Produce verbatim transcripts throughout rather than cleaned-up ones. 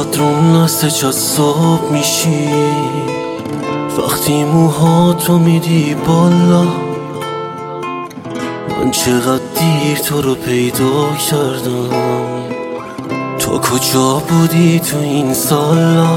چقدر نسته جذاب میشی وقتی موهاتو میدی بالا. من چقدر دیر تو رو پیدا کردم، تو کجا بودی تو این سالا؟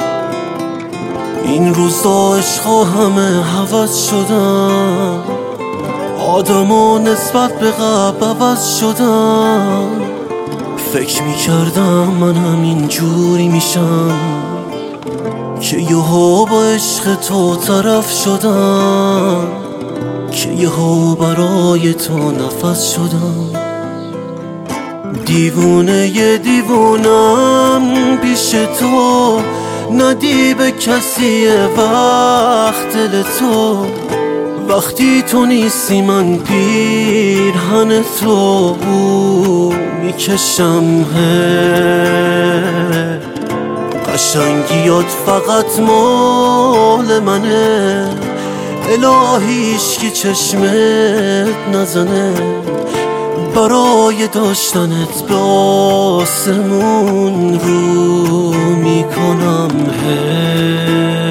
این روزا عشقا همه حوض شدن، آدما نسبت به قبل عوض شدن. فکر میکردم من همین جوری میشم که یهو با عشق تو طرف شدم، که یهو برای تو نفس شدم. دیوونه ی دیوونم پیش تو، ندی به کسی وقت دل تو. وقتی تو نیستی من پیرهن تو میکشم، قشنگیات فقط مال منه. الهیش که چشمت نزنه، برای داشتنت به آسمون رو میکنم.